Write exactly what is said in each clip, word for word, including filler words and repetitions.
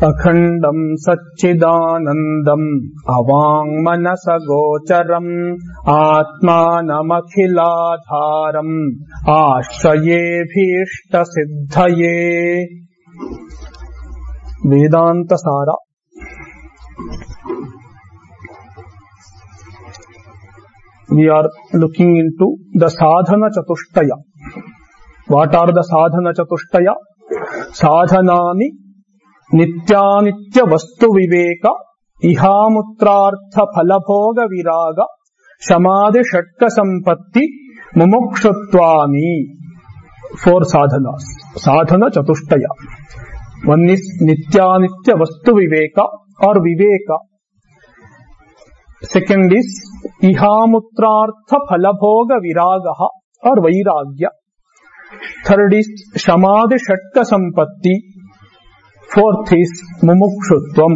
Akhandam Satchidanandam Avangmanasagocharam Atmanamakhilādhāram Āśrayebhishta siddhaye. Vedanta Sara. We are looking into the sadhana chatushtaya. What are the sadhana chatushtaya? Sadhanani nityanitya vastu viveka ihamutrartha phalabhoga viraga shamadhi shatka sampatti mumukshuttvani. Four sadhanas. Sadhana chatushtaya. One is nityanitya vastu viveka or viveka. Second is ihamutrartha phalabhoga viragaha or vairagya. Third is shamadhi shatka sampatti. Fourth is mumukshutvam.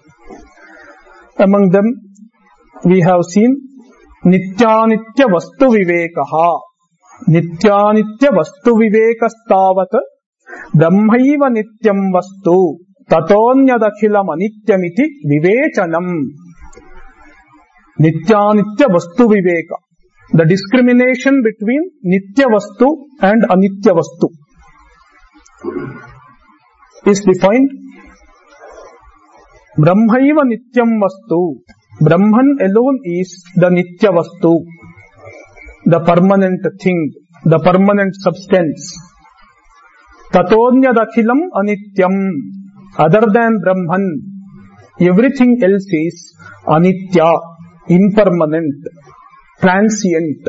Among them we have seen nityanitya vastu vivekaha. Nityanitya vastu vivekastavat brahmaiva nityam vastu tatonyadakhilam anityamiti vivechanam. Nityanitya vastu viveka. The discrimination between nitya vastu and anitya vastu is defined. Brahmaiva nityam vastu. Brahman alone is the nitya vastu, the permanent thing, the permanent substance. Tatonyadakhilam anityam. Other than Brahman, everything else is anitya, impermanent, transient.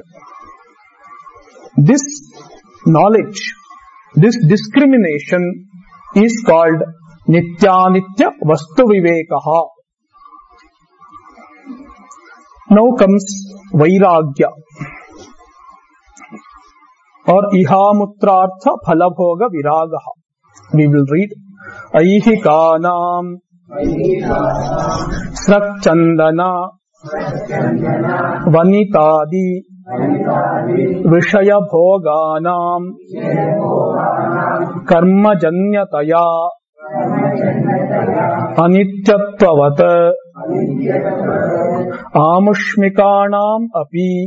This knowledge, this discrimination is called nityanitya vastu vivekaha. Now comes vairagya or ihamutrartha phalabhoga viragaha. We will read aihikanam srakchandana vanitadi vishaya bhoganam karmajanyataya anityatvavat amushmikanam api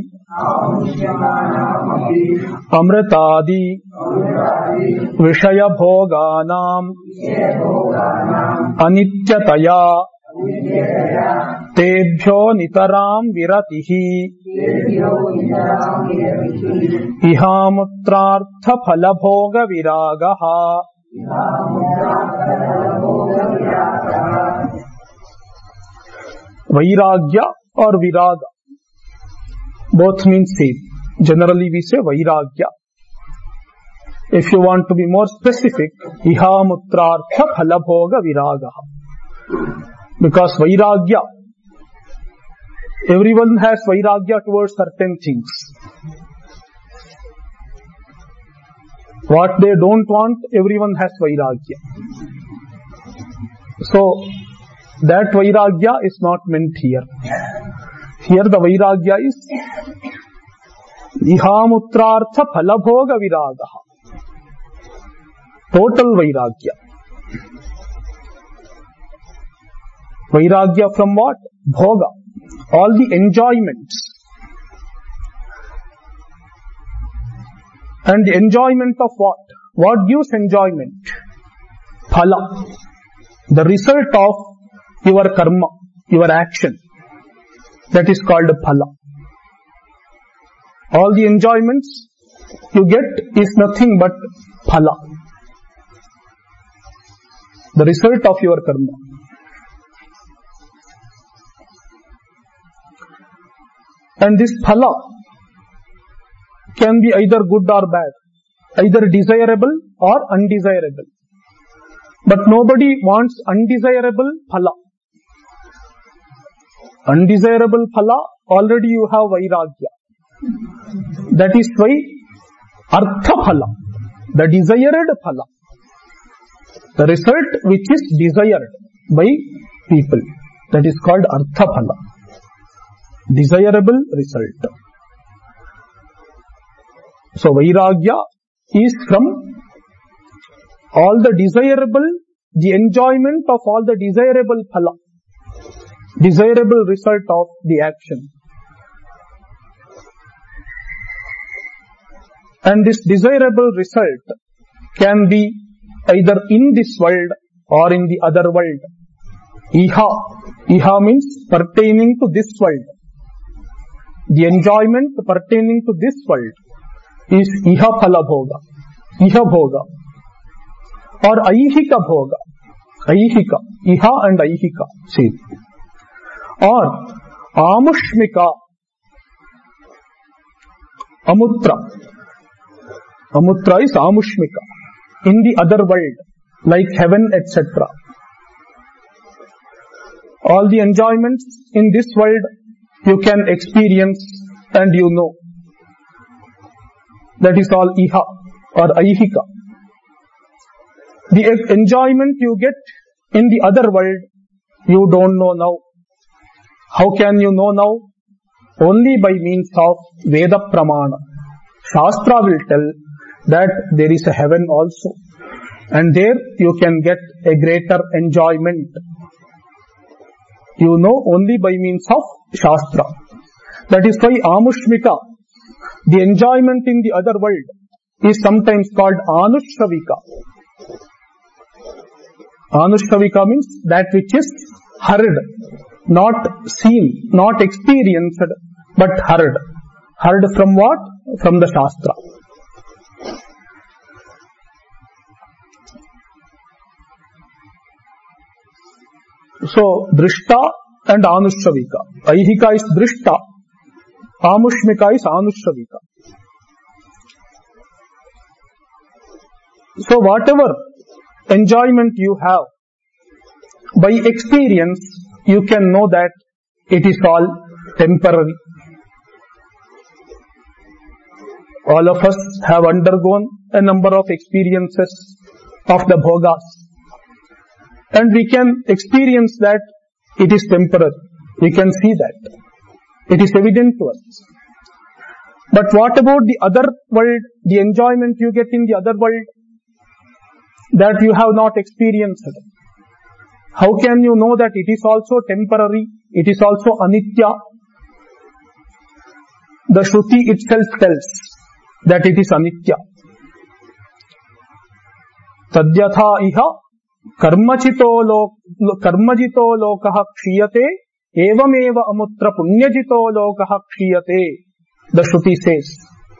amritadi vishaya bhoganam anityataya tebhyo nitaram viratihi ihamutrartha phalabhoga viragaha. Vairagya or viraga, both mean same. Generally we say vairagya. If you want to be more specific, ihamutrartha phalabhoga viragaha. Because vairagya, everyone has vairagya towards certain things. What they don't want, everyone has vairagya. So, that vairagya is not meant here. Here the vairagya is ihamutrartha phalabhoga viragaha. Total vairagya. Vairagya from what? Bhoga. All the enjoyments. And the enjoyment of what? What gives enjoyment? Phala. The result of your karma, your action. That is called phala. All the enjoyments you get is nothing but phala. The result of your karma. And this phala can be either good or bad, either desirable or undesirable. But nobody wants undesirable phala. Undesirable phala, already you have vairagya. That is why artha phala, the desired phala, the result which is desired by people, that is called artha phala. Desirable result. So vairagya is from all the desirable the enjoyment of all the desirable phala, desirable result of the action. And this desirable result can be either in this world or in the other world. Iha. Iha means pertaining to this world. The enjoyment pertaining to this world is iha phala bhoga, iha bhoga, or aihika bhoga, aihika, iha and aihika, see, or amushmika, amutra, amutra is amushmika, in the other world, like heaven, et cetera. All the enjoyments in this world you can experience and you know. That is all iha or aihika. The enjoyment you get in the other world, you don't know now. How can you know now? Only by means of Veda Pramana. Shastra will tell that there is a heaven also. And there you can get a greater enjoyment. You know only by means of Shastra. That is why Amushmika, the enjoyment in the other world, is sometimes called Anushravika. Anushravika means that which is heard, not seen, not experienced, but heard. Heard from what? From the Shastra. So, Drishta and Anushravika. Aihika is Drishta. Amushmika is Anushravika. So, whatever enjoyment you have, by experience, you can know that it is all temporary. All of us have undergone a number of experiences of the bhogas. And we can experience that it is temporary. We can see that. It is evident to us. But what about the other world, the enjoyment you get in the other world that you have not experienced? How can you know that it is also temporary? It is also anitya? The Shruti itself tells that it is anitya. Tadyatha iha karmachito lok, karmajito lokaha kshiyate evameva amutra punyajito lokaha kshiyate. The Shruti says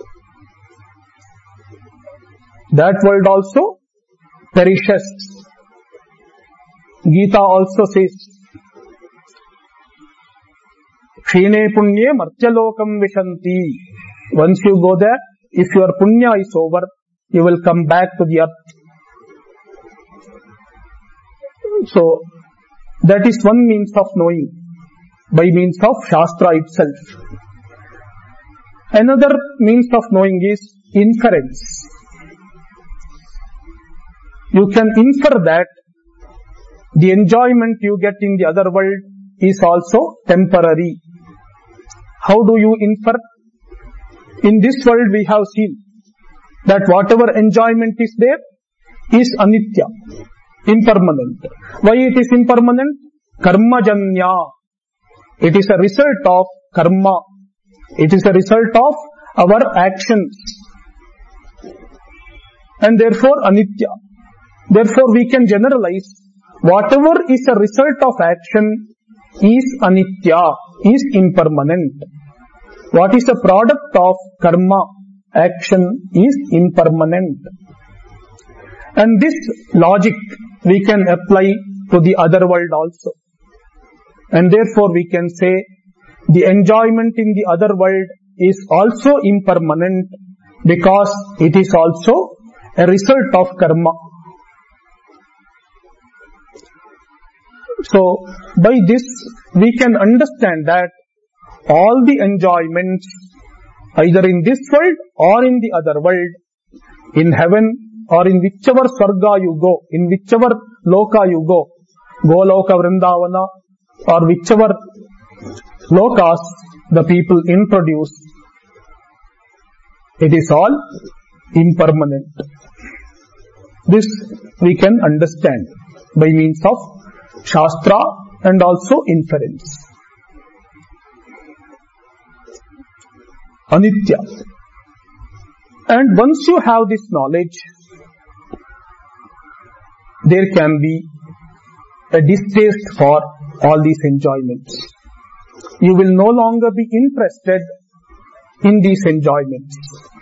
that world also perishes. Gita also says kshine punye martyalokam vishanti. Once you go there, if your punya is over, you will come back to the earth. So, that is one means of knowing, by means of Shastra itself. Another means of knowing is inference. You can infer that the enjoyment you get in the other world is also temporary. How do you infer? In this world we have seen that whatever enjoyment is there is anitya, impermanent. Why it is impermanent? Karmajanya. It is a result of karma. It is a result of our actions. And therefore anitya. Therefore we can generalize whatever is a result of action is anitya, is impermanent. What is a product of karma, action, is impermanent. And this logic we can apply to the other world also. And therefore we can say the enjoyment in the other world is also impermanent because it is also a result of karma. So, by this we can understand that all the enjoyments, either in this world or in the other world, in heaven or in whichever Swarga you go, in whichever Loka you go, Goloka, Vrindavana, or whichever Lokas the people introduce, it is all impermanent. This we can understand. by means of Shastra and also inference. Anitya. And once you have this knowledge, there can be a distaste for all these enjoyments. You will no longer be interested in these enjoyments.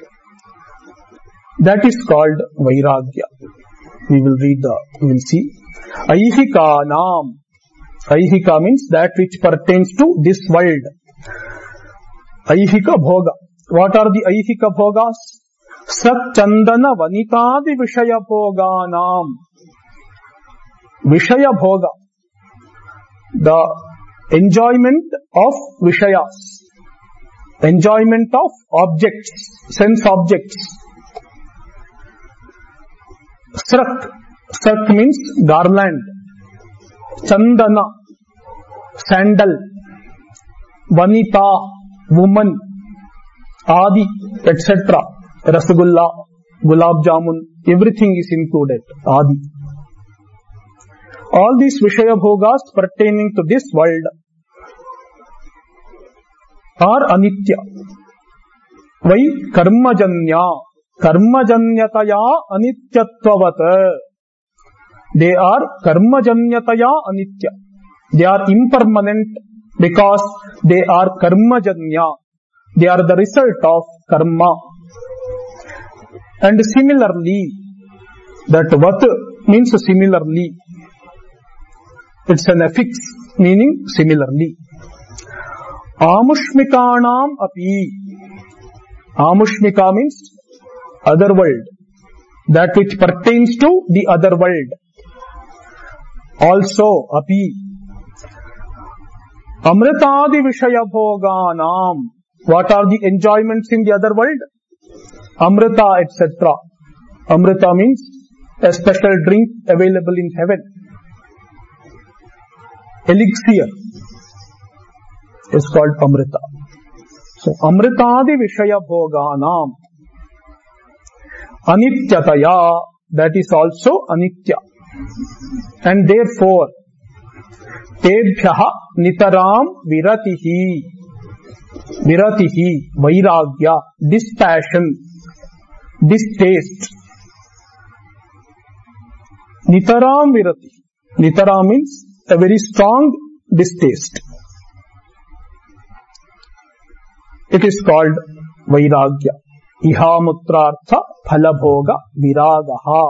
That is called Vairagya. We will read the, we will see. Aihika Nam. Aihika means that which pertains to this world. Aihika Bhoga. What are the Aihika Bhogas? Sat Chandana Vanitadi Vishaya Bhoga Nam. Vishaya Bhoga. The enjoyment of Vishayas. Enjoyment of objects, sense objects. Srat. Srat means garland. Chandana, sandal. Vanita, woman. Adi, et cetera. Rasagulla, Gulab Jamun, everything is included. Adi. All these Vishaya Bhogas pertaining to this world are Anitya. Why? Karmajanya. Karmajanyataya Anityatvavata. They are Karmajanyataya Anitya. They are impermanent because they are Karmajanya. They are the result of karma. And similarly, that Vat means similarly. It's an affix meaning similarly. Amushmikanam api. Amushmika means other world. That which pertains to the other world. Also api. Amritadi Vishaya Bhoganam. What are the enjoyments in the other world? Amrita, et cetera. Amrita means a special drink available in heaven. Elixir is called Amrita. So, Amritadi Vishaya Bhoganam. Anityataya, that is also Anitya. And therefore, Tebhyaha Nitaram Viratihi. Viratihi, Vairagya, dispassion, distaste. Nitaram Virati. Nitaram means a very strong distaste. It is called Vairagya. Ihamutrartha phalabhoga viragaha.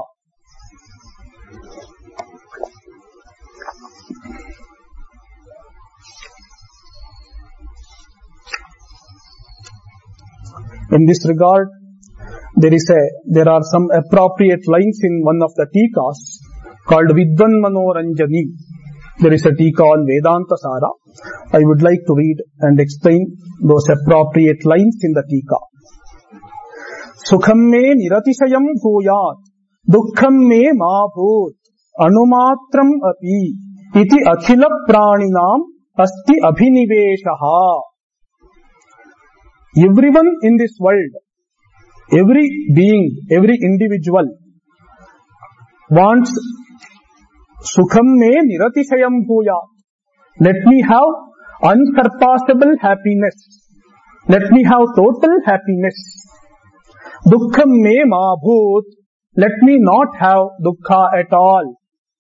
In this regard, there is a, there are some appropriate lines in one of the Tikas called Vidvan Manoranjani. There is a Tika on Vedanta Sara. I would like to read and explain those appropriate lines in the Tika. Sukham me niratisayam bhuyat, dukkham me ma bhut, anumatram api, iti akhila praninam asti abhiniveshaha. Everyone in this world, every being, every individual wants Sukham me niratisayam bhuyat. Let me have unsurpassable happiness. Let me have total happiness. Dukkham me ma bhut. Let me not have dukkha at all.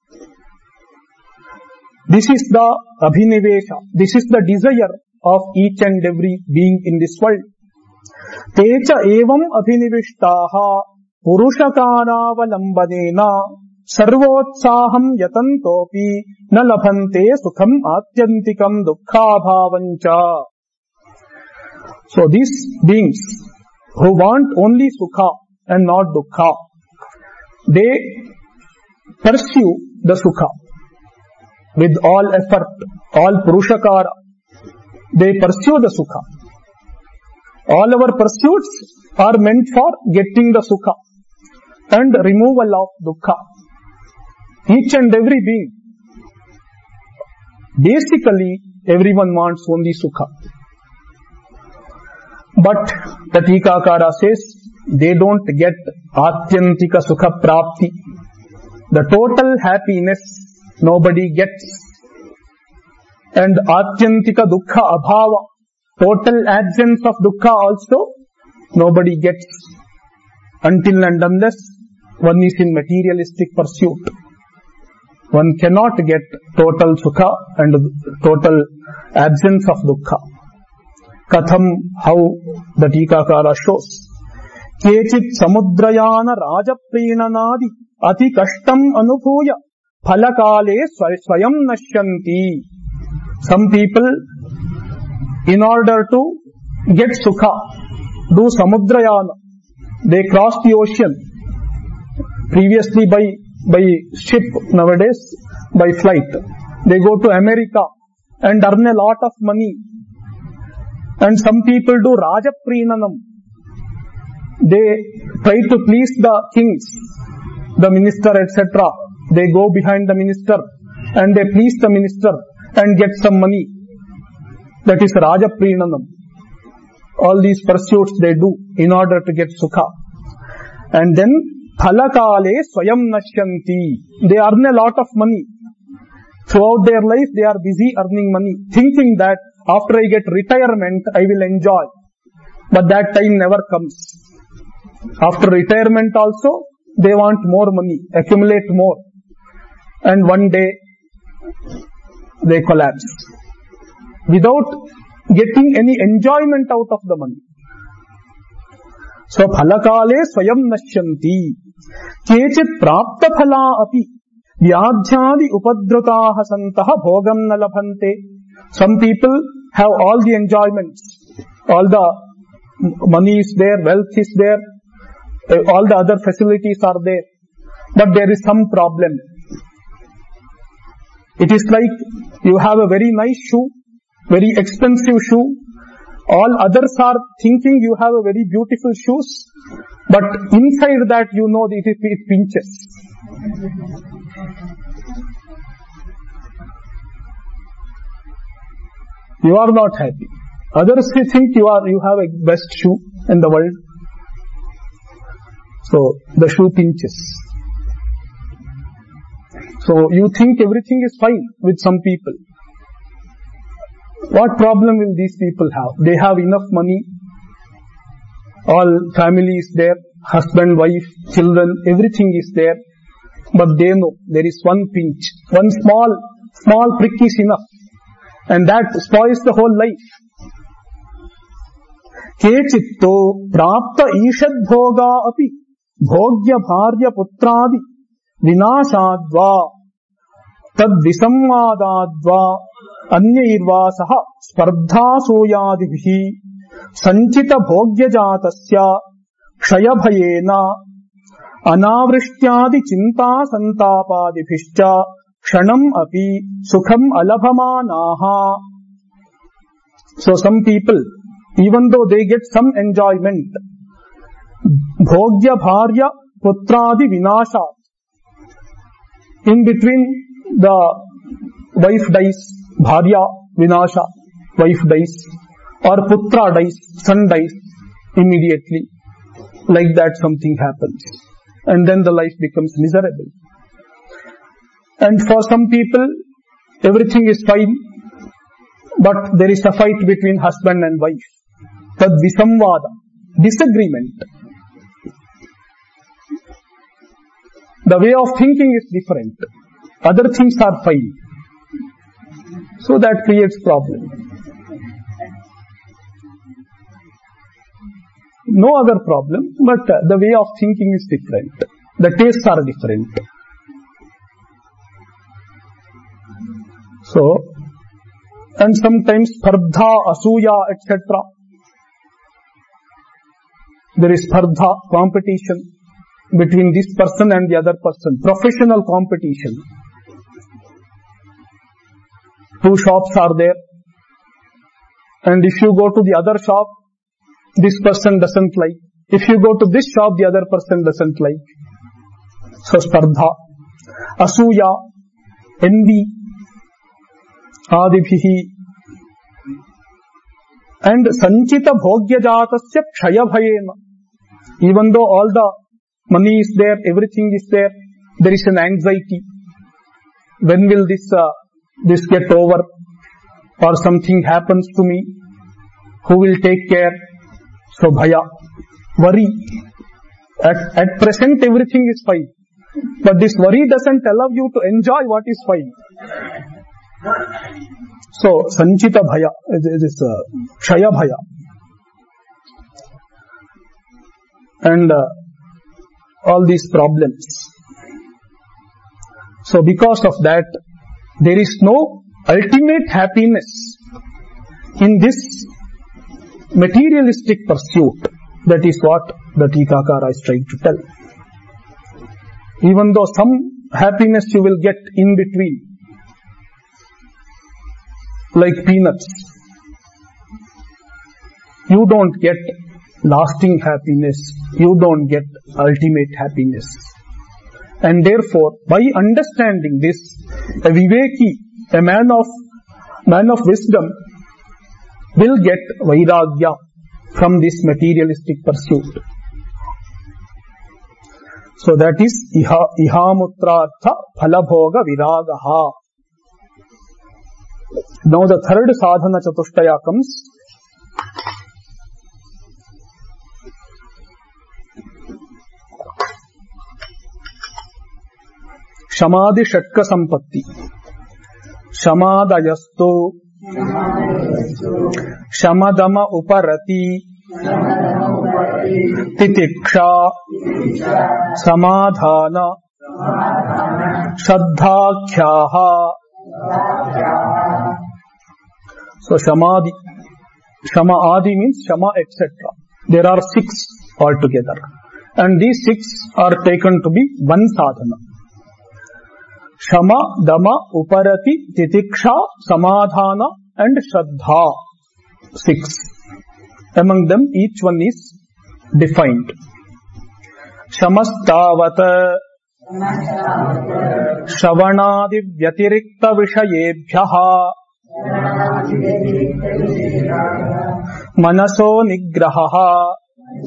This is the abhinivesha. This is the desire of each and every being in this world. Techa evam abhinivishtaha purushakanaavalambanena sarvotsaham yatantopi na labhante sukham atyantikam dukkhabhavancha. So these beings who want only sukha and not dukkha, they pursue the sukha with all effort, all purushakara. They pursue the sukha. All our pursuits are meant for getting the sukha and removal of dukkha. Each and every being, basically everyone wants only sukha. But the Tikakara says they don't get atyantika sukha prapti, the total happiness nobody gets. And atyantika dukkha abhava, total absence of dukkha also, nobody gets. Until and unless one is in materialistic pursuit, one cannot get total sukha and total absence of dukkha. Katham, how the Tikakara shows. Kechit samudrayana rajaprinanadi ati kashtam anubhuya phalakale swayam nashyanti. Some people, in order to get sukha, do samudrayana. They cross the ocean. Previously by, by ship, nowadays by flight. They go to America and earn a lot of money. And some people do Rajaprinanam. They try to please the kings, the minister, et cetera. They go behind the minister and they please the minister and get some money. That is Rajaprinanam. All these pursuits they do in order to get sukha. And then Phalakale swayam nashyanti. They earn a lot of money. Throughout their life they are busy earning money, thinking that after I get retirement I will enjoy. But that time never comes. After retirement also they want more money, accumulate more. And one day they collapse without getting any enjoyment out of the money. So phalakale swayam nashyanti. Kechit prapta phala api vyadhyadi upadrutaha santaha bhogam na labhante. Some people have all the enjoyments, all the money is there, wealth is there, all the other facilities are there, but there is some problem. It is like you have a very nice shoe, very expensive shoe. All others are thinking you have a very beautiful shoes, but inside that you know that it, it pinches. You are not happy. Others think you are, you have a best shoe in the world. So the shoe pinches. So you think everything is fine with some people. What problem will these people have? They have enough money. All family is there. Husband, wife, children, everything is there. But they know there is one pinch. One small, small prick is enough. And that spoils the whole life. Kechitto prapta ishad bhoga api bhogya bharya putradi vinashadva tad visammadadva anyairva saha spardha soyadibhi sanchita bhogya jatasya kshayabhayena anavrishyadi chinta santapadibhischa kshanam api sukham alabhamanaha. So some people, even though they get some enjoyment, bhogya bharya putradi vinasha, in between the wife dies, bharya vinasha, wife dies, or putra dies, son dies immediately. Like that something happens. And then the life becomes miserable. And for some people, everything is fine, but there is a fight between husband and wife. Tad visamvada, disagreement. The way of thinking is different. Other things are fine. So that creates problem. No other problem, but the way of thinking is different. The tastes are different. So, and sometimes spardha, asuya, et cetera. There is spardha, competition between this person and the other person. Professional competition. Two shops are there. And if you go to the other shop, this person doesn't like. If you go to this shop, the other person doesn't like. So spardha. Asuya, envy, adibhihi. And sanchita bhogya jatasya kshayabhayena. Even though all the money is there, everything is there, there is an anxiety. when will this uh, this get over, or something happens to me, who will take care? So bhaya, worry. At, at present everything is fine, but this worry doesn't allow you to enjoy what is fine. So sanchita bhaya, this uh, kshaya bhaya, and uh, all these problems. So because of that, there is no ultimate happiness in this materialistic pursuit. That is what the Tikakara is trying to tell. Even though some happiness you will get in between, like peanuts, you don't get lasting happiness, you don't get ultimate happiness. And therefore, by understanding this, a viveki, a man of man of wisdom, will get vairagya from this materialistic pursuit. So that is iha ihamutrartha phalabhoga viragaha. Now the third sadhana chatushtaya comes. Shamadhi shatka sampatti. Shamadayastu Shamadama uparati Titiksha Samadhana Shraddhakhyaha. So Shamadhi, Shama Adi means Shama et cetera. There are six altogether, and these six are taken to be one sadhana. Shama, Dama, Uparati, Titiksha, Samadhana and Shraddha. Six. Among them, each one is defined. Shamastavata Shravanadi Vyatirikta Vishayebhyaha Manaso Nigrahaha.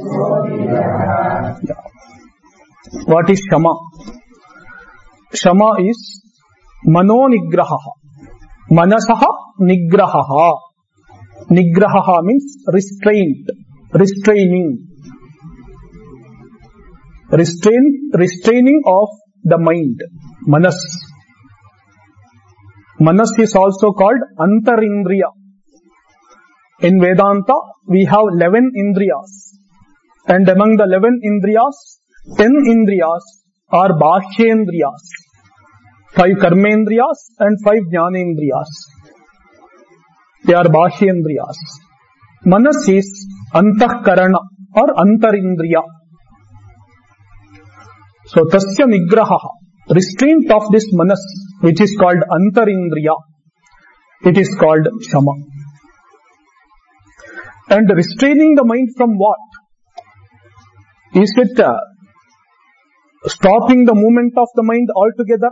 What is Shama? Shama is Mano Nigrahaha. Manasaha Nigrahaha. Nigrahaha means restraint, restraining. Restrain, restraining of the mind. Manas. Manas is also called Antarindriya. In Vedanta, we have eleven Indriyas. And among the eleven Indriyas, ten Indriyas are Bhashyendriyas. Five Karmendriyas and five Jnanendriyas. They are Bhashyendriyas. Manas is Antahkarana or Antarindriya. So Tasya Nigrahaha, restraint of this Manas, which is called Antarindriya, it is called Shama. And restraining the mind from what? Is it uh, stopping the movement of the mind altogether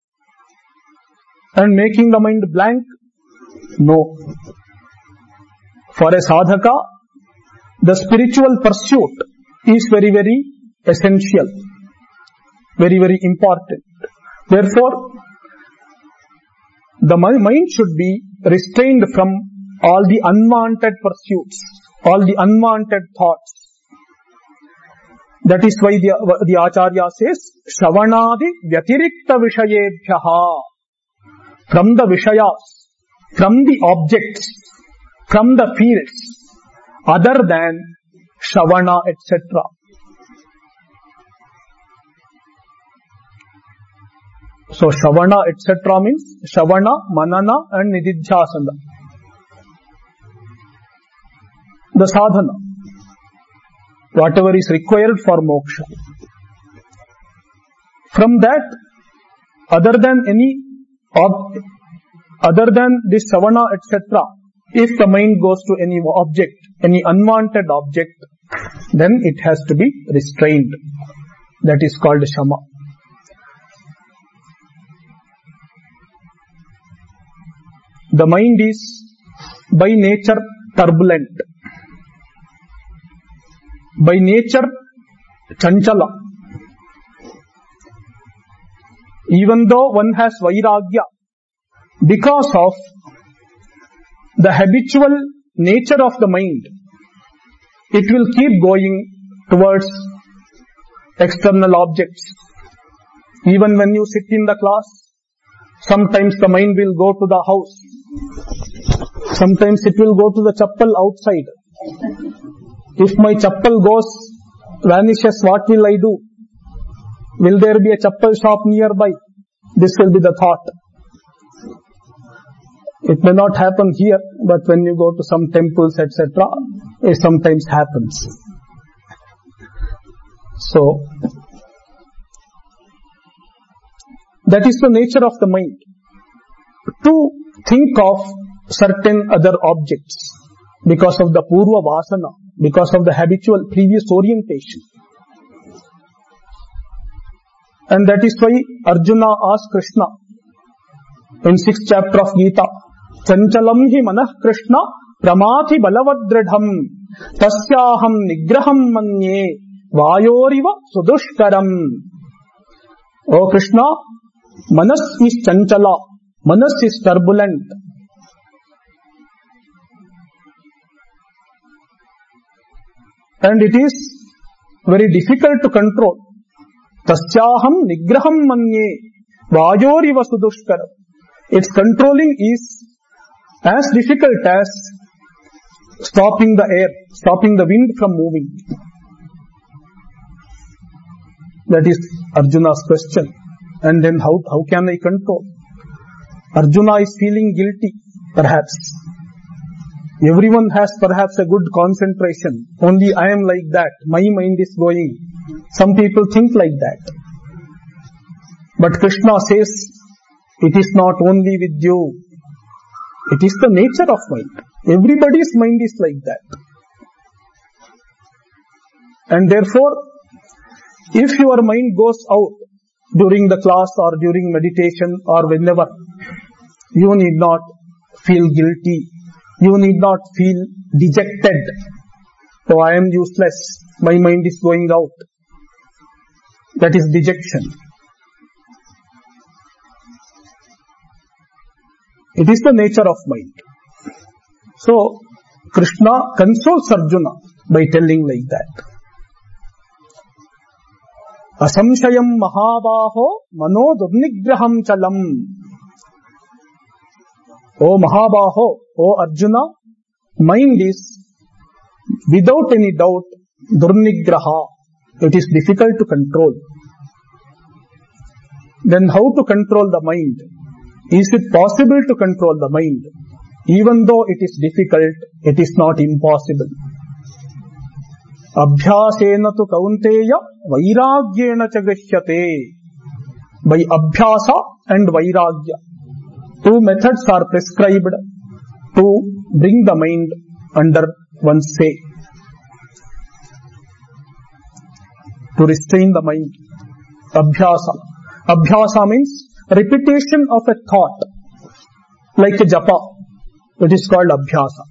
and making the mind blank? No. For a sadhaka, the spiritual pursuit is very, very essential, very, very important. Therefore, the mind should be restrained from all the unwanted pursuits, all the unwanted thoughts. That is why the, the Acharya says, Shravanadi Vyatirikta Vishayebhyaha. From the Vishayas, from the objects, from the fields, other than Shravana, et cetera. So Shravana, et cetera means Shravana, Manana and Nididhyasana. The sadhana, whatever is required for moksha. From that, other than any ob- other than this savana, et cetera, if the mind goes to any object, any unwanted object, then it has to be restrained. That is called shama. The mind is by nature turbulent, by nature chanchala. even though one has vairagya, because of the habitual nature of the mind, it will keep going towards external objects. Even when you sit in the class, sometimes the mind will go to the house. Sometimes it will go to the chappal outside. If my chappal goes, vanishes, what will I do? Will there be a chappal shop nearby? This will be the thought. It may not happen here, but when you go to some temples, et cetera, it sometimes happens. So, that is the nature of the mind, to think of certain other objects because of the purva vasana, because of the habitual previous orientation. And that is why Arjuna asked Krishna in sixth chapter of Gita, Chanchalam hi manah Krishna pramathi balavadradham tasyaham nigraham manye vayoriva sudushkaram. O Krishna, manas is chanchala, manas is turbulent. And it is very difficult to control. Tasyaham nigraham manye vayoriva sudushkaram. Its controlling is as difficult as stopping the air, stopping the wind from moving. That is Arjuna's question. And then how, how can I control? Arjuna is feeling guilty, perhaps. Everyone has perhaps a good concentration. Only I am like that. My mind is going. Some people think like that. But Krishna says, it is not only with you. It is the nature of mind. Everybody's mind is like that. And therefore, if your mind goes out during the class or during meditation or whenever, you need not feel guilty. You need not feel dejected. So I am useless. My mind is going out. That is dejection. It is the nature of mind. So, Krishna consoles Arjuna by telling like that. Asamshayam mahabaho mano durnigraham chalam. O Mahabaho, O Arjuna, mind is without any doubt durnigraha. It is difficult to control. Then how to control the mind? Is it possible to control the mind? Even though it is difficult, it is not impossible. Abhyasena tu kaunteya vairagyena cha grishyate. By abhyasa and vairagya, two methods are prescribed to bring the mind under one's say, to restrain the mind. Abhyasa. Abhyasa means repetition of a thought, like a japa. It is called abhyasa.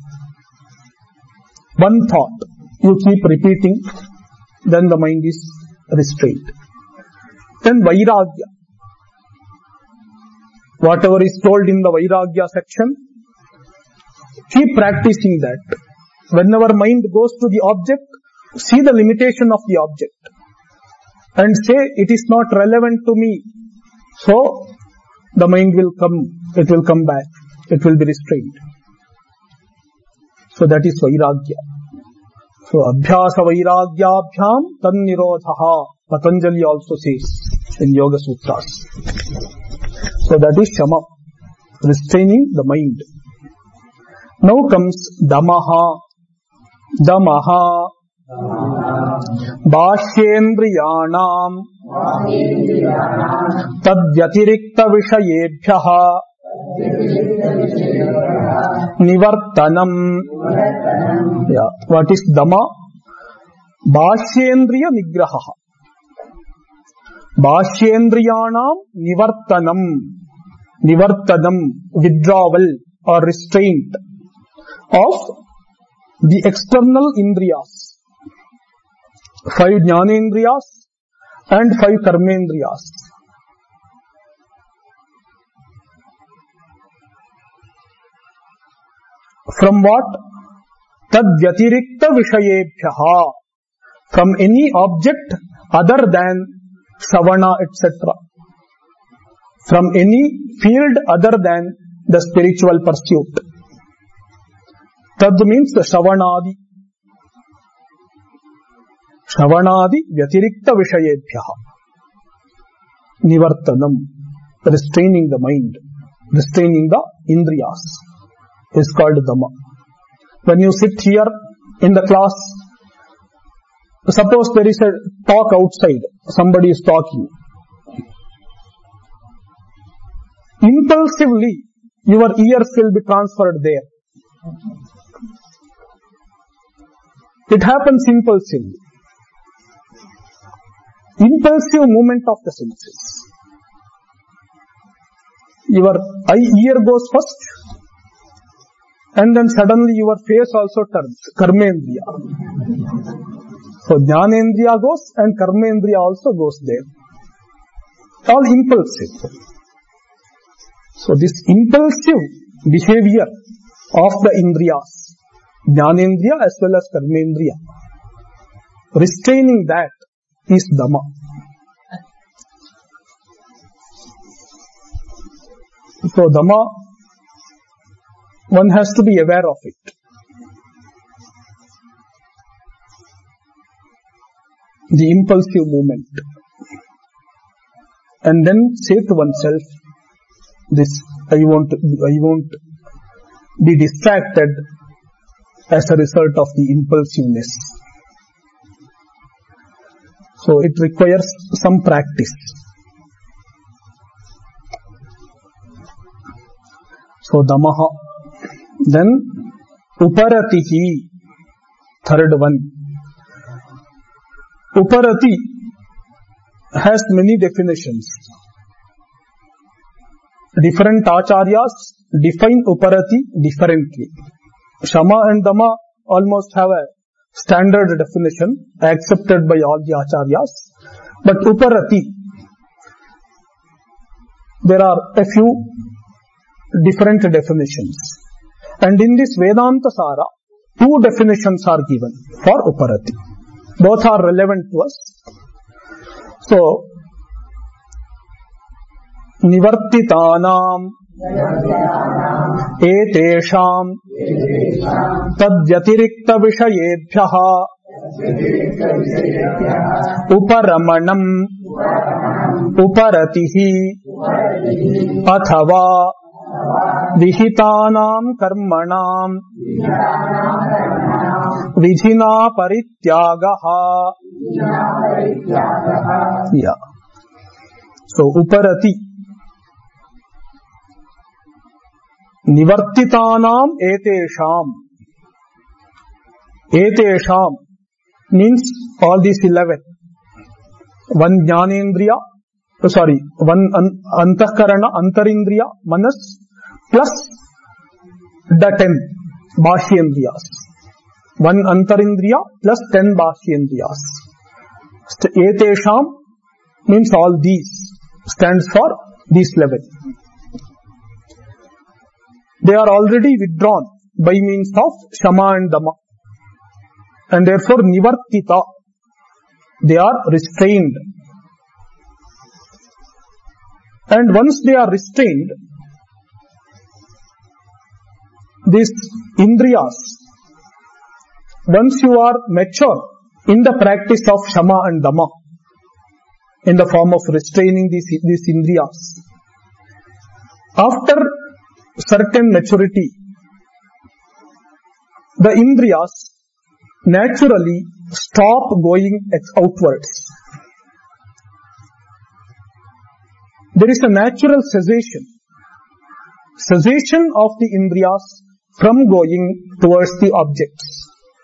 One thought, you keep repeating, then the mind is restrained. Then vairagya. Whatever is told in the vairagya section, keep practicing that. Whenever mind goes to the object, see the limitation of the object and say, it is not relevant to me. So, the mind will come, it will come back, it will be restrained. So that is vairagya. So, abhyasa vairagyabhyam tan nirodhaha, Patanjali also says in Yoga Sutras. So that is shama, restraining the mind. Now comes damaha. Damaha. Bhashyendriyanam tadyatirikta vishayebhyaha nivartanam. Yeah. What is dama? Bhashyendriya nigraha. Bhashyendriyanam nivartanam. Nivartanam, withdrawal or restraint of the external indriyas. Five jnanendriyas and five karmendriyas. From what? Tad vyatirikta vishayebhyaha. From any object other than Shravana, et cetera. From any field other than the spiritual pursuit. Tad means Shravanadi. Shravanadi vyatirikta vishayebhyaha. Nivartanam. Restraining the mind. Restraining the indriyas is called Dhamma. When you sit here in the class, suppose there is a talk outside, somebody is talking. Impulsively, your ears will be transferred there. It happens impulsively. Impulsive movement of the senses. Your eye, ear goes first, and then suddenly your face also turns. Karmendriya. So Jnanendriya goes and Karmendriya also goes there. All impulsive. So this impulsive behavior of the Indriyas, Jnanendriya as well as Karmendriya, restraining that is Dhamma. So Dhamma, one has to be aware of it. The impulsive movement. And then say to oneself, this, I won't, I won't be distracted as a result of the impulsiveness. So it requires some practice. So Dhammaha. Then Uparatihi, third one. Uparati has many definitions. Different acharyas define Uparati differently. Shama and Dhamma almost have a standard definition accepted by all the acharyas. But Uparati, there are a few different definitions. And in this Vedanta Sara, two definitions are given for Uparati. Both are relevant to us. So, Nivartitanam etesham tadyatirikta vishayebhyaha uparamanam uparatihi athava vihitanam karmanam vidhina parityagaha. Yeah. So Uparati, Nivartitanam etesham. Etesham means all these eleven. One Jnanendriya, oh sorry, one an, Antahkarana, Antarindriya, Manas, plus the ten Bhashyendriyas. One Antarindriya plus ten Bhashyendriyas. Etesham means all these, stands for these eleven. They are already withdrawn by means of Shama and Dhamma. And therefore Nivartita, they are restrained. And once they are restrained, these Indriyas, once you are mature in the practice of Shama and Dhamma, in the form of restraining these, these Indriyas, after certain maturity, the Indriyas naturally stop going outwards. There is a natural cessation. Cessation of the Indriyas from going towards the objects.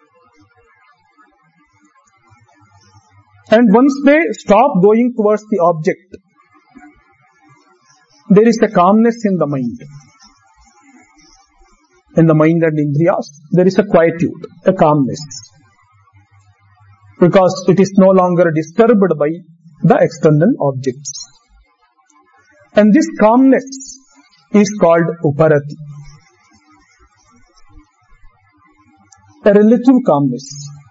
And once they stop going towards the object, there is a calmness in the mind. In the mind and Indriyas, there is a quietude, a calmness. Because it is no longer disturbed by the external objects. And this calmness is called Uparati. a relative calmness.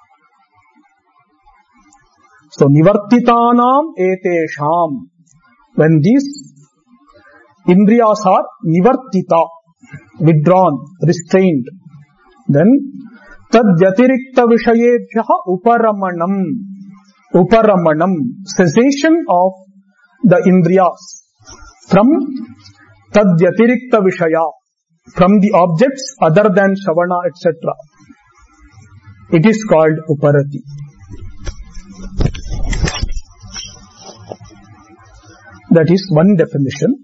So, nivartitanam etesham. When these indriyas are nivartita, withdrawn, restrained, then tad yatirikta vishayebhyaha uparamanam. Uparamanam, cessation of the indriyas from tad yatirikta vishaya, from the objects other than Shravana, et cetera. It is called uparati. That is one definition.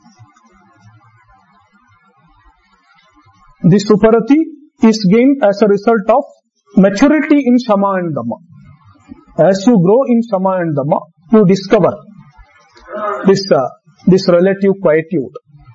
This uparati is gained as a result of maturity in Shama and Dhamma. As you grow in Shama and Dhamma, you discover this, uh, this relative quietude.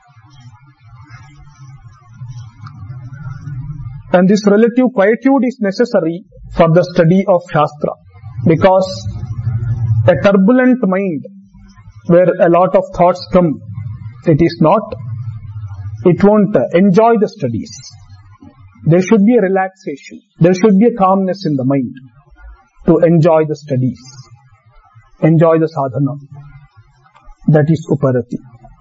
And this relative quietude is necessary for the study of Shastra. Because a turbulent mind, where a lot of thoughts come, it is not, it won't enjoy the studies. There should be a relaxation. There should be a calmness in the mind to enjoy the studies, enjoy the sadhana. That is uparati.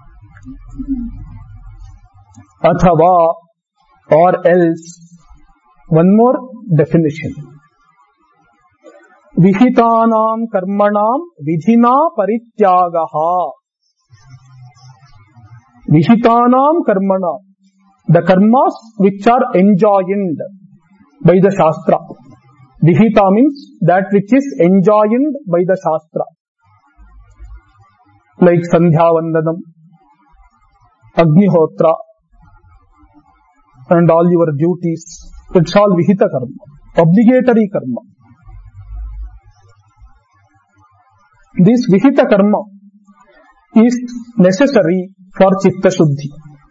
Athava, or else, one more definition. Vihitanam karmanam vidhina parityagaha. Vihitanam karmanam. The karmas which are enjoined by the Shastra. Vihita means that which is enjoined by the Shastra. Like Sandhya Vandanam, Agnihotra, and all your duties. It's all Vihita karma, obligatory karma. This Vihita karma is necessary for Chitta Shuddhi,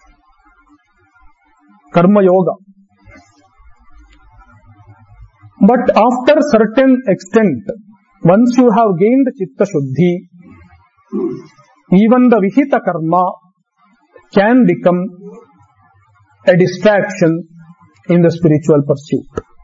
Karma Yoga. But after certain extent, once you have gained Chitta Shuddhi, even the Vihita karma can become a distraction in the spiritual pursuit.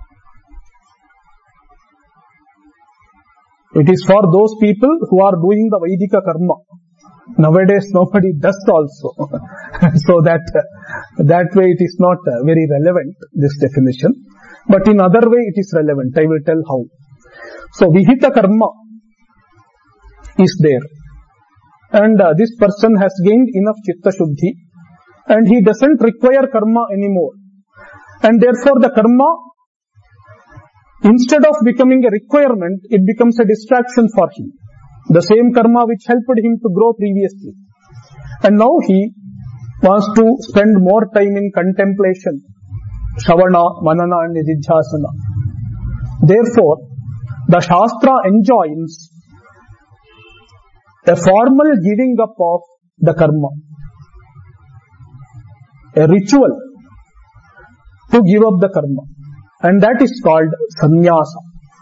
It is for those people who are doing the Vaidika karma. Nowadays nobody does also. So that, that way it is not very relevant, this definition. But in other way it is relevant. I will tell how. So Vihita karma is there. And uh, this person has gained enough Chitta Shuddhi. And he doesn't require karma anymore. And therefore the karma, instead of becoming a requirement, it becomes a distraction for him. The same karma which helped him to grow previously. And now he wants to spend more time in contemplation, Shravana, Manana and Nididhyasana. Therefore, the Shastra enjoins a formal giving up of the karma. A ritual to give up the karma. And that is called sannyasa.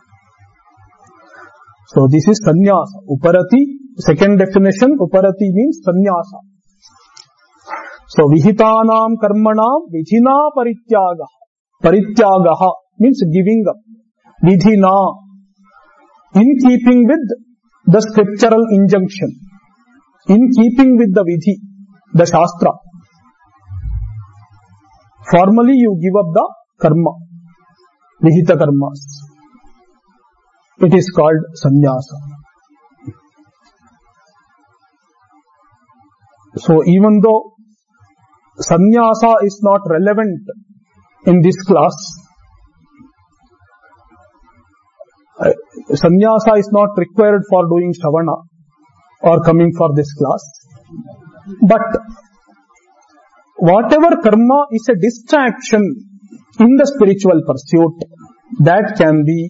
So this is sannyasa. Uparati, second definition, uparati means sannyasa. So vihitanam karmanam vidhina parityagaha. Parityagaha means giving up. Vidhina, in keeping with the scriptural injunction, in keeping with the vidhi, the shastra. Formally you give up the karma, vihita karmas. It is called sannyasa. So even though sannyasa is not relevant in this class, sannyasa is not required for doing Shravana or coming for this class. But whatever karma is a distraction in the spiritual pursuit, that can be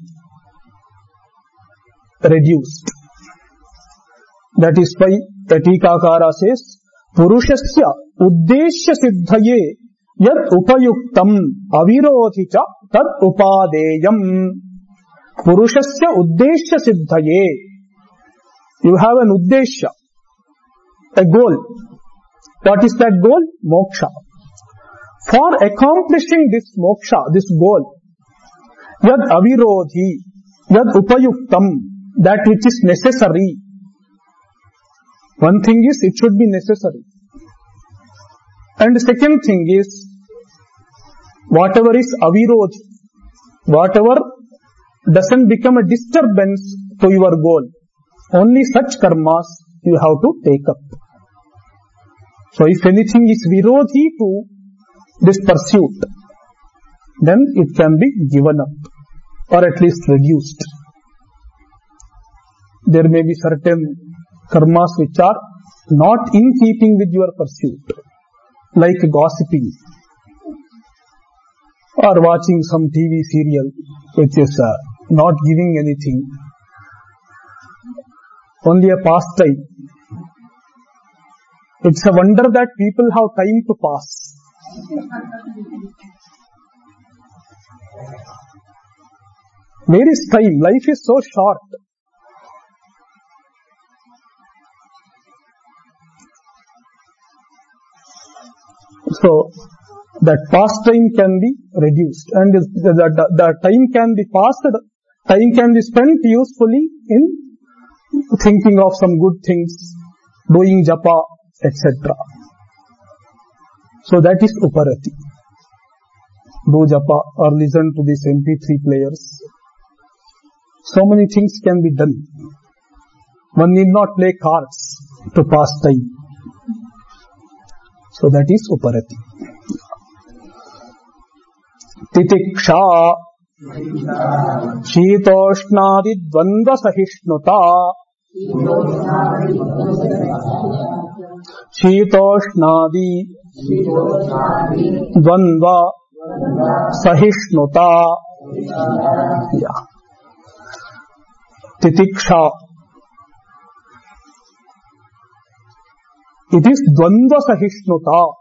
reduced. That is why Tikakara says, Purushasya uddeshya siddhaye yat upayuktam avirodhicha tat upadeyam. Purushasya uddeshya siddhaye. You have an uddeshya, a goal. What is that goal? Moksha. For accomplishing this moksha, this goal, Yad avirodhi, yad upayuktam, that which is necessary. One thing is, it should be necessary. And the second thing is, whatever is avirodhi, whatever doesn't become a disturbance to your goal, only such karmas you have to take up. So if anything is virodhi to this pursuit, then it can be given up or at least reduced. There may be certain karmas which are not in keeping with your pursuit, like gossiping or watching some T V serial which is uh, not giving anything, only a pastime. It's a wonder that people have time to pass. Where is time? Life is so short. So, that pastime can be reduced and the, the, the time can be passed, time can be spent usefully in thinking of some good things, doing japa, et cetera. So that is uparati. Do japa or listen to these M P three players. So many things can be done. One need not play cards to pass time. So that is uparati. Titiksha, Shitoshnadi Dvandva Sahishnuta, Shitoshnadi Dvandva Sahishnuta. Yeah. Titiksha. It is Dvandva Sahishnuta.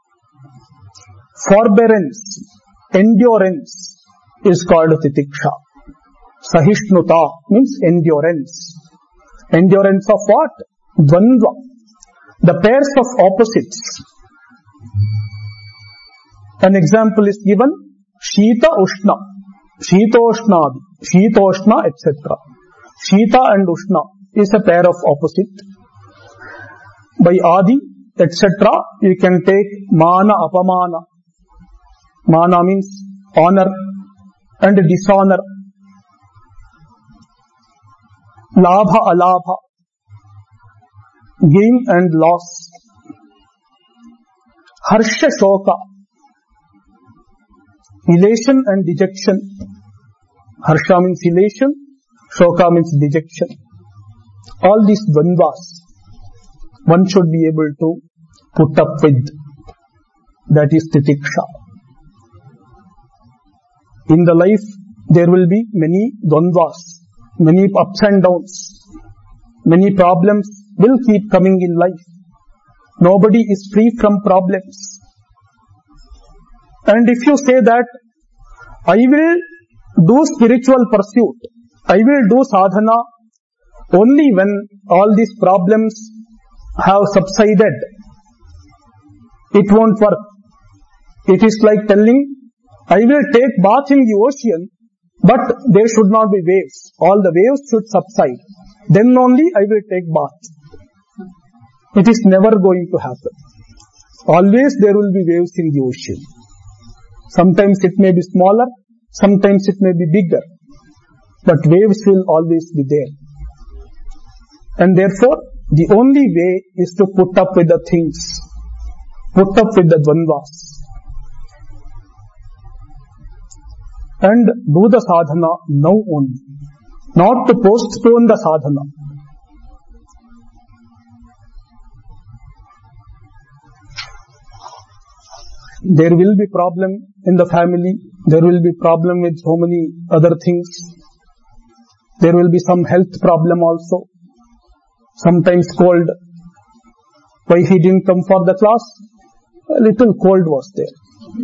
Forbearance, endurance is called Titiksha. Sahishnuta means endurance. Endurance of what? Dvandva. The pairs of opposites. An example is given, Shita Ushna, Shitoshnadi, Shitoshna, et cetera. Shita and Ushna is a pair of opposite. By Adi, et cetera, you can take Mana, Apamana. Mana means honor and dishonor. Labha, alabha. Gain and loss. Harsha, shoka. Elation and dejection. Harsha means elation, shoka means dejection. All these dvandvas one should be able to put up with. That is titiksha. In the life, there will be many dvandvas, many ups and downs, many problems will keep coming in life. Nobody is free from problems. And if you say that, I will do spiritual pursuit, I will do sadhana only when all these problems have subsided, it won't work. It is like telling, I will take bath in the ocean, but there should not be waves. All the waves should subside. Then only I will take bath. It is never going to happen. Always there will be waves in the ocean. Sometimes it may be smaller, sometimes it may be bigger, but waves will always be there. And therefore, the only way is to put up with the things, put up with the dvandvas, and do the sadhana now only, not to postpone the sadhana. There will be problem in the family, there will be problem with so many other things, there will be some health problem also, sometimes cold. Why he didn't come for the class? A little cold was there.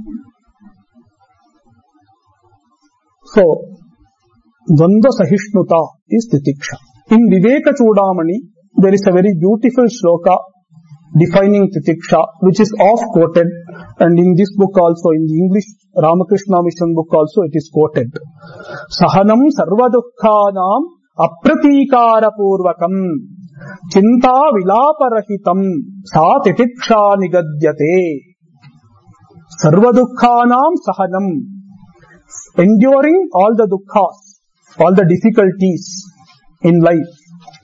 So, Dvandva Sahishnuta is Titiksha. In Viveka Chudamani, there is a very beautiful shloka defining titiksha, which is oft quoted, and in this book also, in the English Ramakrishna Mission book also, it is quoted. Sahanam sarvadukkhanam apratikara purvakam chinta vilaparahitam sa titiksha nigadyate. Sarvadukkhanam sahanam, enduring all the dukkhas, all the difficulties in life.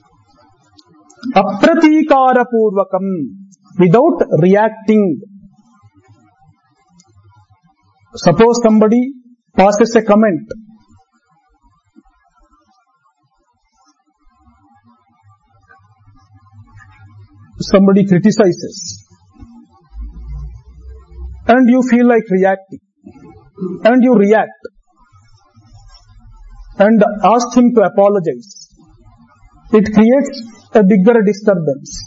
Apratikara purvakam, without reacting. Suppose somebody passes a comment. Somebody criticizes. And you feel like reacting. And you react. And ask him to apologize. It creates a bigger disturbance.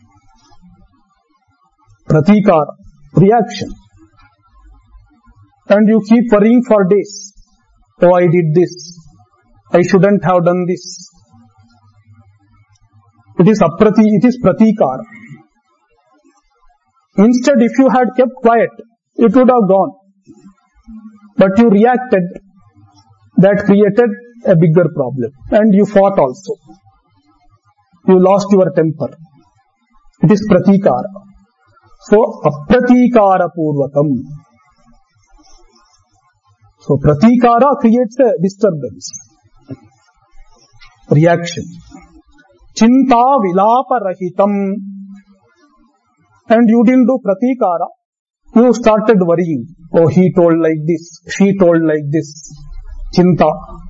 Pratikara, reaction. And you keep worrying for days. Oh, I did this. I shouldn't have done this. It is aprati, it is pratikara. Instead, if you had kept quiet, it would have gone. But you reacted. That created a bigger problem. And you fought also. You lost your temper. It is pratikara. So, apratikara purvakam. So, pratikara creates a disturbance. Reaction. Chinta vilapa rahitam. And you didn't do pratikara. You started worrying. Oh, he told like this. She told like this. Chinta.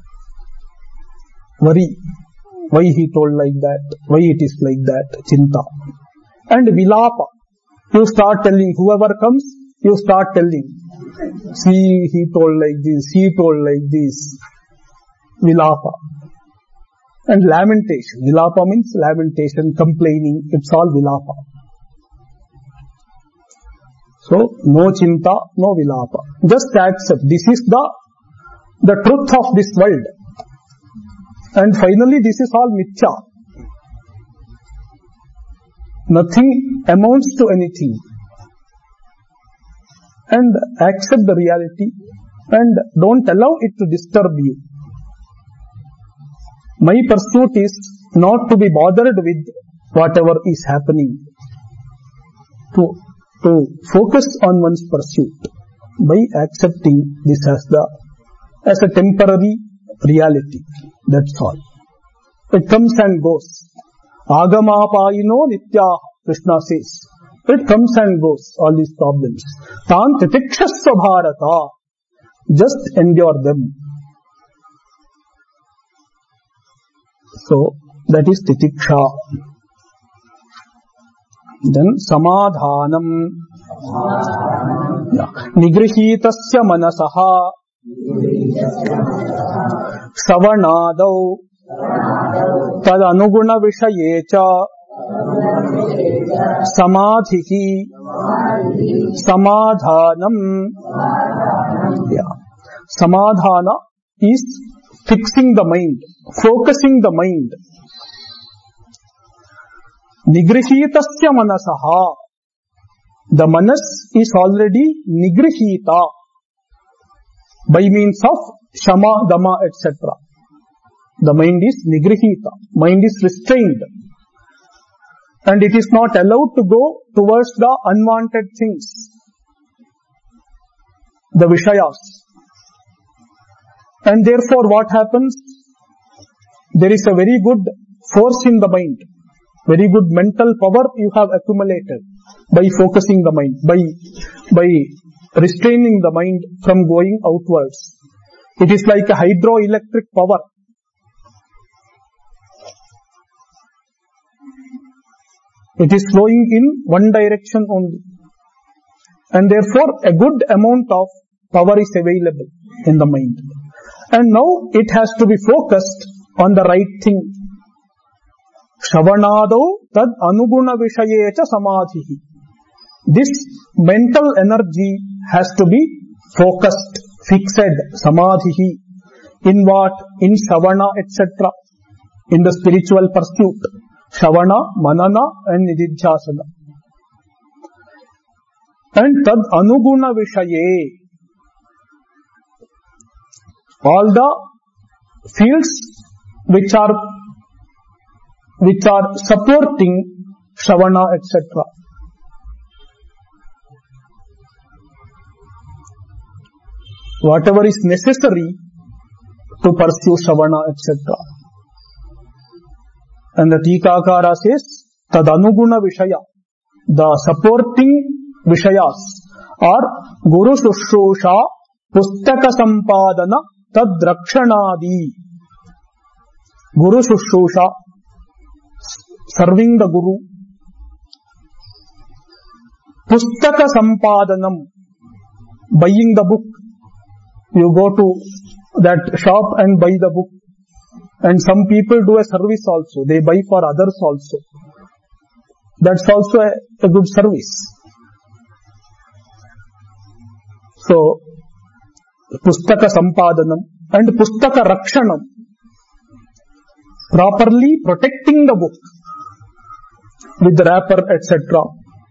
Worry. Why he told like that? Why it is like that? Chinta. And vilapa. You start telling, whoever comes, you start telling. See, he told like this, he told like this. Vilapa. And lamentation. Vilapa means lamentation, complaining. It's all vilapa. So, no chinta, no vilapa. Just accept. This is the, the truth of this world. And finally, this is all mithya. Nothing amounts to anything. And accept the reality and don't allow it to disturb you. My pursuit is not to be bothered with whatever is happening. To, to focus on one's pursuit by accepting this as the, as a temporary reality. That's all. It comes and goes. Agamapayino nityaha, Krishna says. It comes and goes, all these problems. Tan titikshasva bharata. Just endure them. So, that is titiksha. Then, samadhanam. Nigrihitasya manasaha. Savanadau. Tad anuguna vishayecha. Samadhihi. Samadhanam. Yeah. Samadhana is fixing the mind, focusing the mind. Nigrihitasya manasaha. The manas is already nigrihita by means of shama, dama, et cetera. The mind is nigrihita. Mind is restrained. And it is not allowed to go towards the unwanted things. The vishayas. And therefore what happens? There is a very good force in the mind. Very good mental power you have accumulated by focusing the mind, by, by restraining the mind from going outwards. It is like a hydroelectric power. It is flowing in one direction only. And therefore a good amount of power is available in the mind. And now it has to be focused on the right thing. Shavanado tad anuguna vishayecha samadhihi. This mental energy has to be focused, fixed, samadhihi. In what? In shavana, et cetera. In the spiritual pursuit. Shavana, manana and nididhyasana. And tad anuguna vishaye. All the fields which are which are supporting Shravana, et cetera. Whatever is necessary to pursue Shravana, et cetera. And the Tikakara says, tad anuguna vishaya. The supporting Vishayas are Guru Shushusha, Pustaka Sampadana, Tad Rakshanadi. Guru Shushusha, serving the Guru. Pustaka Sampadanam, buying the book. You go to that shop and buy the book. And some people do a service also. They buy for others also. That's also a, a good service. So, Pustaka Sampadanam and Pustaka Rakshanam, properly protecting the book with the wrapper, et cetera,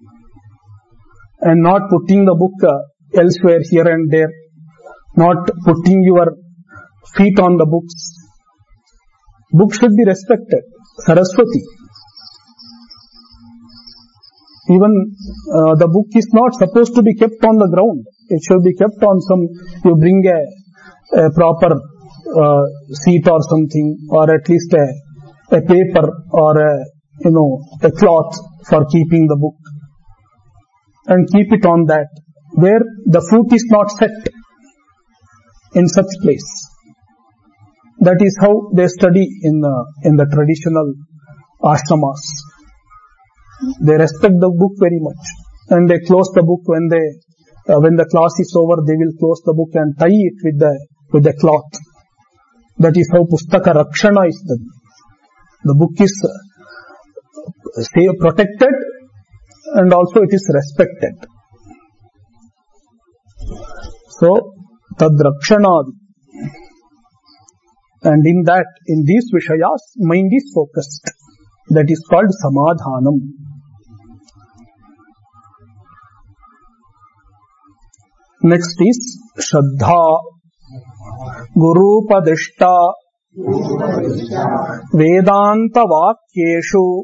and not putting the book uh, elsewhere, here and there, not putting your feet on the books. Book should be respected. Saraswati. Even uh, the book is not supposed to be kept on the ground. It should be kept on some, you bring a, a proper uh, seat or something, or at least a, a paper or a, you know, a cloth for keeping the book. And keep it on that, where the foot is not set in such place. That is how they study in uh, in the traditional ashramas. They respect the book very much, and they close the book when they uh, when the class is over. They will close the book and tie it with the with the cloth. That is how Pustaka Rakshana is done. The book is uh, stay protected, and also it is respected. So tad Rakshanadi. And in that, in these Vishayas, mind is focused. That is called Samadhanam. Next is Shraddha, Guru Padishta, Vedanta Vakyeshu,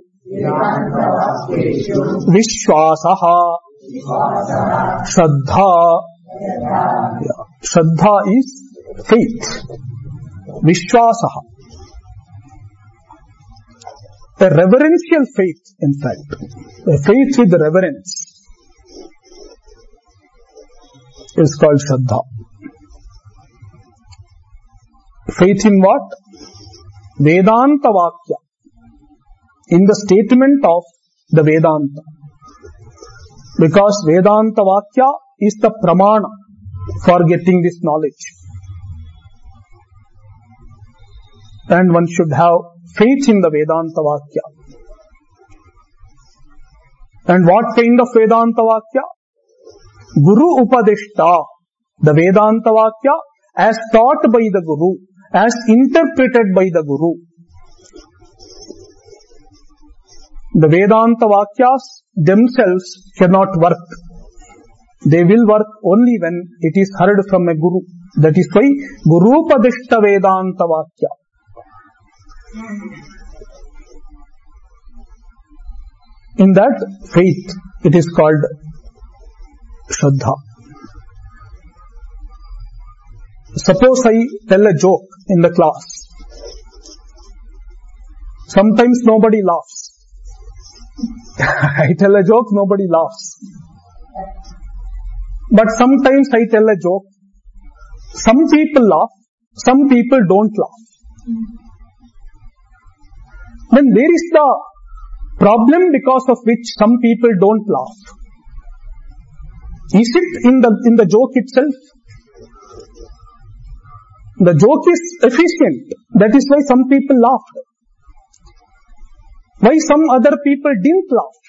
Vishwasaha, Shraddha. Yeah. Shraddha is faith. Vishwasaha. A reverential faith, in fact. A faith with reverence is called Shraddha. Faith in what? Vedanta Vakya. In the statement of the Vedanta. Because Vedanta Vakya is the pramana for getting this knowledge. And one should have faith in the Vedanta Vakya. And what kind of Vedanta Vakya? Guru Upadishta. The Vedanta Vakya as taught by the Guru, as interpreted by the Guru. The Vedanta Vakyas themselves cannot work. They will work only when it is heard from a Guru. That is why Guru Upadishta Vedanta Vakya. In that faith, it is called Shraddha. Suppose I tell a joke in the class. Sometimes nobody laughs. I tell a joke, nobody laughs. But sometimes I tell a joke. Some people laugh, some people don't laugh. Then where is the problem because of which some people don't laugh? Is it in the in the joke itself? The joke is efficient. That is why some people laughed. Why some other people didn't laugh?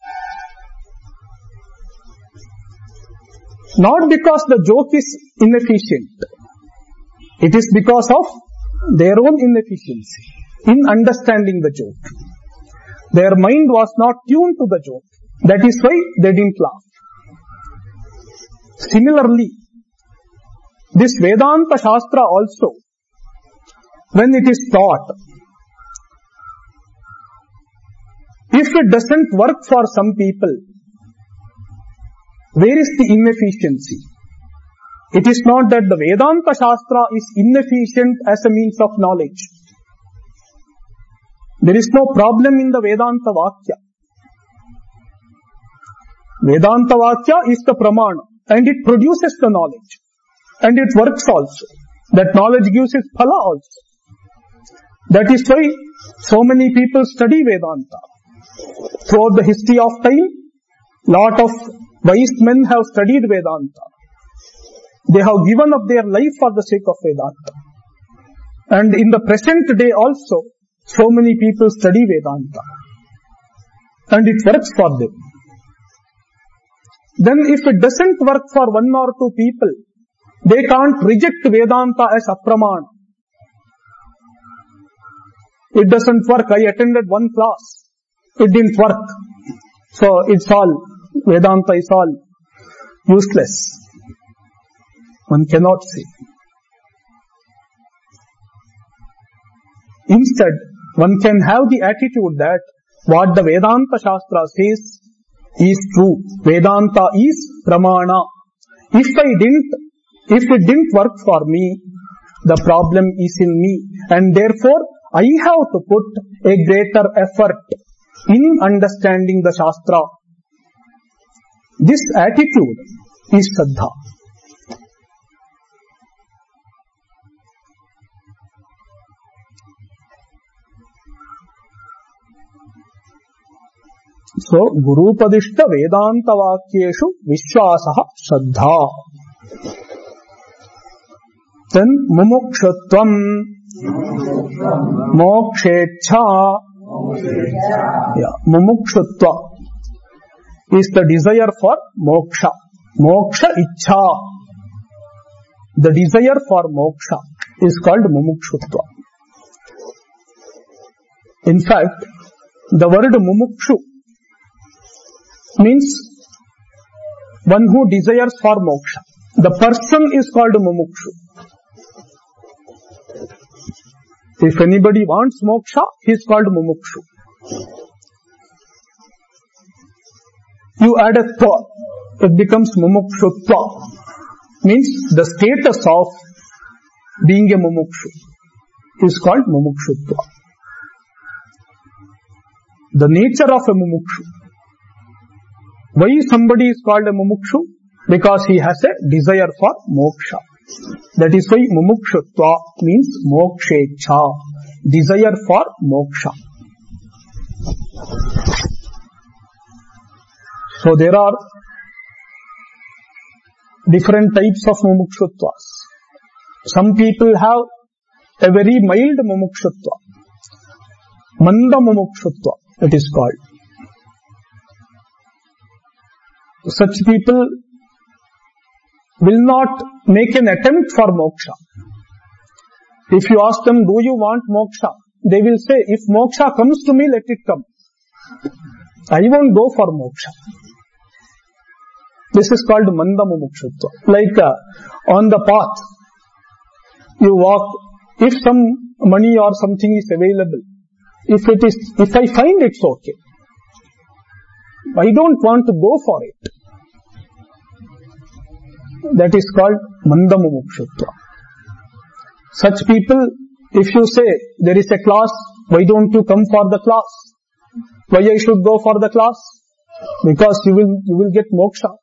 Not because the joke is inefficient. It is because of their own inefficiency in understanding the joke. Their mind was not tuned to the joke. That is why they didn't laugh. Similarly, this Vedanta Shastra also, when it is taught, if it doesn't work for some people, where is the inefficiency? It is not that the Vedanta Shastra is inefficient as a means of knowledge. There is no problem in the Vedanta Vakya. Vedanta Vakya is the Pramana and it produces the knowledge and it works also. That knowledge gives its phala also. That is why so many people study Vedanta. Throughout the history of time, lot of wise men have studied Vedanta. They have given up their life for the sake of Vedanta. And in the present day also, so many people study Vedanta. And it works for them. Then if it doesn't work for one or two people, they can't reject Vedanta as apramana. It doesn't work. I attended one class. It didn't work. So it's all, Vedanta is all useless. One cannot say. Instead, one can have the attitude that what the Vedanta Shastra says is true. Vedanta is pramana. If I didn't, if it didn't work for me, the problem is in me. And therefore, I have to put a greater effort in understanding the Shastra. This attitude is Shraddha. So, Gurupadishta Vedanta Vakyeshu Vishwasaha Shraddha. Then, Mumukshutvam Mokshecha. Yeah, Mumukshutva is the desire for moksha. Moksha Ichha. The desire for moksha is called Mumukshutva. In fact, the word Mumukshu means one who desires for moksha. The person is called Mumukshu. If anybody wants moksha, he is called Mumukshu. You add a tva, it becomes Mumukshutva. Means the status of being a Mumukshu is called Mumukshutva. The nature of a Mumukshu. Why somebody is called a Mumukshu? Because he has a desire for moksha. That is why Mumukshutva means mokshecha, desire for moksha. So there are different types of Mumukshuttvas. Some people have a very mild Mumukshutva. Manda Mumukshutva, it is called. Such people will not make an attempt for moksha. If you ask them, do you want moksha? They will say, if moksha comes to me, let it come. I won't go for moksha. This is called Manda Mumukshutva. Like uh, on the path, you walk, if some money or something is available, if it is, if I find it's okay, I don't want to go for it. That is called Manda Mumukshutva. Such people, if you say, there is a class, why don't you come for the class? Why I should go for the class? Because you will, you will get moksha.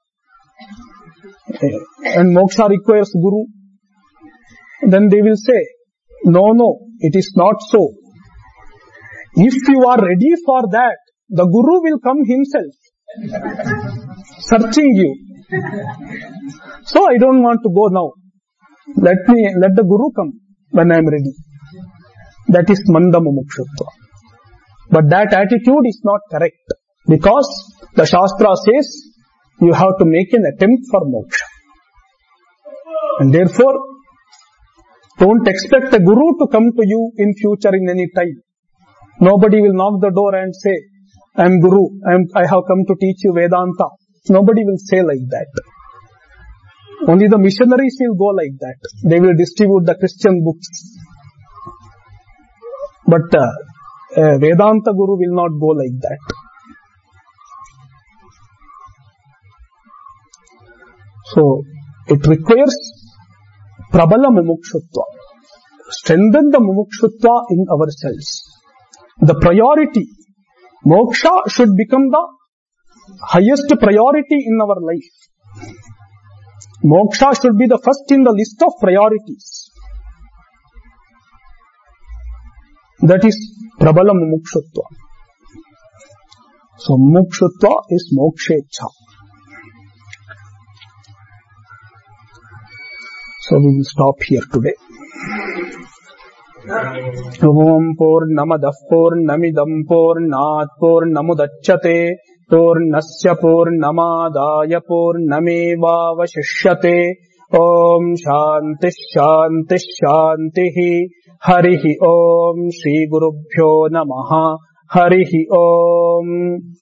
And moksha requires guru. Then they will say, no, no, it is not so. If you are ready for that, the guru will come himself, searching you. So I don't want to go now. Let me, let the guru come when I am ready. That is Manda Mumukshutva. But that attitude is not correct. Because the Shastra says, you have to make an attempt for moksha. And therefore, don't expect a guru to come to you in future in any time. Nobody will knock the door and say, I am guru, I, am, I have come to teach you Vedanta. Nobody will say like that. Only the missionaries will go like that. They will distribute the Christian books. But uh, a Vedanta Guru will not go like that. So, it requires Prabala Mumukshutva. Strengthen the Mumukshutva in ourselves. The priority, moksha should become the highest priority in our life. Moksha should be the first in the list of priorities. That is Prabala Mumukshutva. So Mumukshutva is Mokshecha. So we will stop here today. Om Purnamadah Purnamidam Purnat Purnamudachyate Purnasya Purnamadaya Purnameva Vashishyate. Om Shanti Shanti Shanti. Harihi Om Shri Gurubhyo Namaha. Harihi Om.